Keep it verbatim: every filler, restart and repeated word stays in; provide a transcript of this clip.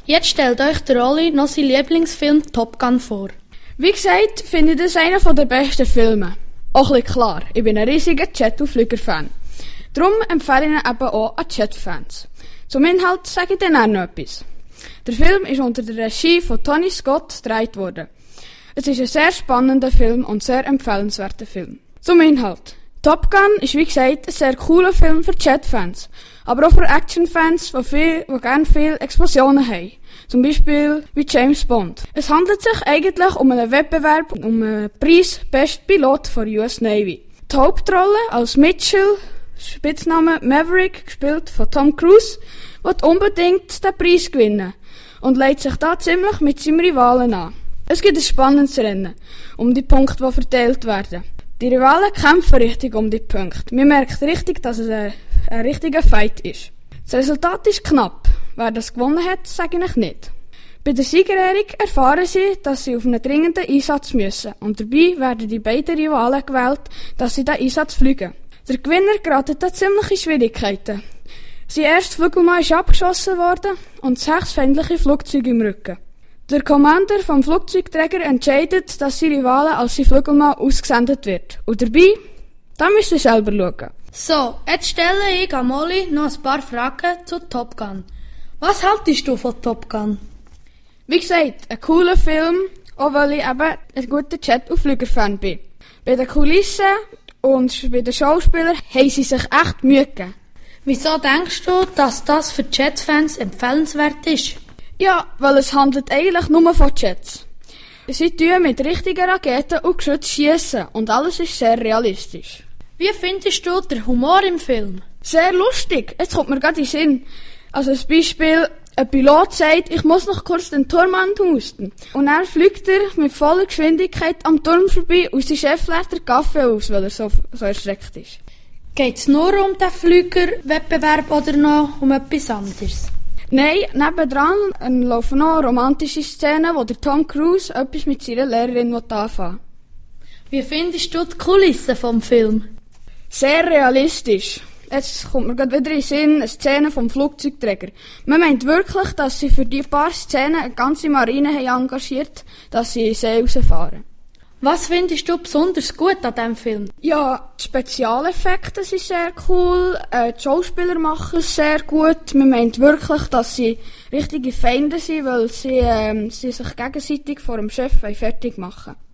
Jetzt stellt euch der Olli noch seinen Lieblingsfilm Top Gun vor. Wie gesagt, finde ich das einer der besten Filme. Auch ein bisschen klar, ich bin ein riesiger Jet- und Flüger-Fan. Darum empfehle ich ihn eben auch an Jet-Fans. Zum Inhalt sage ich dann auch noch etwas. Der Film ist unter der Regie von Tony Scott gedreht worden. Es ist ein sehr spannender Film und sehr empfehlenswerter Film. Zum Inhalt. Top Gun ist wie gesagt ein sehr cooler Film für Jet-Fans, aber auch für Action-Fans, die, viel, die gerne viele Explosionen haben. Zum Beispiel wie James Bond. Es handelt sich eigentlich um einen Wettbewerb um einen Preis Best Pilot von U S Navy. Die Hauptrolle als Mitchell, Spitzname Maverick, gespielt von Tom Cruise, will unbedingt den Preis gewinnen und legt sich da ziemlich mit seinem Rivalen an. Es gibt ein spannendes Rennen um die Punkte, die verteilt werden. Die Rivalen kämpfen richtig um die Punkte. Man merkt richtig, dass es ein, ein richtiger Fight ist. Das Resultat ist knapp. Wer das gewonnen hat, sage ich nicht. Bei der Siegerehrung erfahren sie, dass sie auf einen dringenden Einsatz müssen. Und dabei werden die beiden Rivalen gewählt, dass sie diesen Einsatz fliegen. Der Gewinner gerät da ziemliche Schwierigkeiten. Sein erstes Flügelmann ist abgeschossen worden und sechs feindliche Flugzeuge im Rücken. Der Commander vom Flugzeugträger entscheidet, dass sein Rivale als sein Flügelmann ausgesendet wird. Und dabei, da müsst ihr selber schauen. So, jetzt stelle ich an Molly noch ein paar Fragen zu Top Gun. Was haltest du von Top Gun? Wie gesagt, ein cooler Film, auch weil ich eben ein guter Jet- und Flüger-Fan bin. Bei den Kulissen und bei den Schauspielern haben sie sich echt Mühe gegeben. Wieso denkst du, dass das für Jet-Fans empfehlenswert ist? Ja, weil es handelt eigentlich nur von Jets. Sie tun mit richtigen Raketen und Geschützen schiessen und alles ist sehr realistisch. Wie findest du den Humor im Film? Sehr lustig. Jetzt kommt mir gerade in den Sinn. Also als Beispiel, ein Pilot sagt, ich muss noch kurz den Turm anhusten. Und dann fliegt er mit voller Geschwindigkeit am Turm vorbei und sein Chef lädt den Kaffee aus, weil er so, so erschreckt ist. Geht's nur um den Flügerwettbewerb oder noch um etwas anderes? Nein, nebendran laufen noch romantische Szenen, wo der Tom Cruise etwas mit seiner Lehrerin anfangen will. Wie findest du die Kulissen vom Film? Sehr realistisch. Jetzt kommt mir gerade wieder in den Sinn eine Szene vom Flugzeugträger. Man meint wirklich, dass sie für die paar Szenen eine ganze Marine haben engagiert, dass sie in den See rausfahren. Was findest du besonders gut an diesem Film? Ja, die Spezialeffekte sind sehr cool, äh, die Schauspieler machen es sehr gut. Man meint wirklich, dass sie richtige Feinde sind, weil sie, ähm, sie sich gegenseitig vor dem Chef fertig machen.